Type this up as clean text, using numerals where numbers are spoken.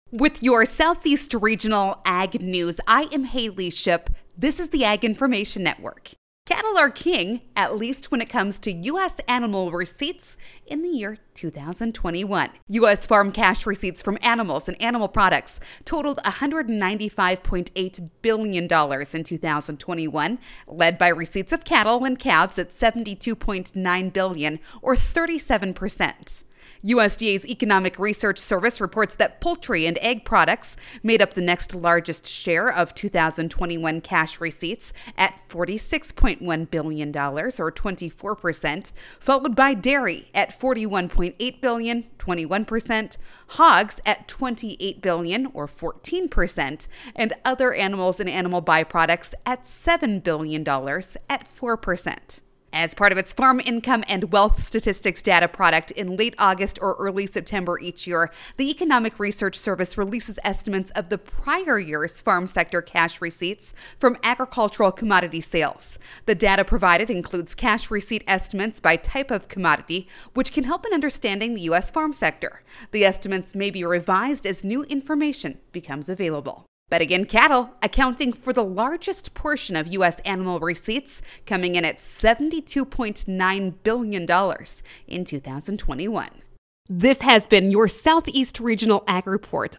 With your Southeast Regional Ag News, I am Haley Ship. This is the Ag Information Network. Cattle are king, at least when it comes to U.S. animal receipts in the year 2021. U.S. farm cash receipts from animals and animal products totaled $195.8 billion in 2021, led by receipts of cattle and calves at $72.9 billion, or 37%. USDA's Economic Research Service reports that poultry and egg products made up the next largest share of 2021 cash receipts at $46.1 billion, or 24%, followed by dairy at $41.8 billion, 21%, hogs at $28 billion, or 14%, and other animals and animal byproducts at $7 billion at 4%. As part of its Farm Income and Wealth Statistics data product in late August or early September each year, the Economic Research Service releases estimates of the prior year's farm sector cash receipts from agricultural commodity sales. The data provided includes cash receipt estimates by type of commodity, which can help in understanding the U.S. farm sector. The estimates may be revised as new information becomes available. But again, cattle accounting for the largest portion of U.S. animal receipts, coming in at $72.9 billion in 2021. This has been your Southeast Regional Ag Report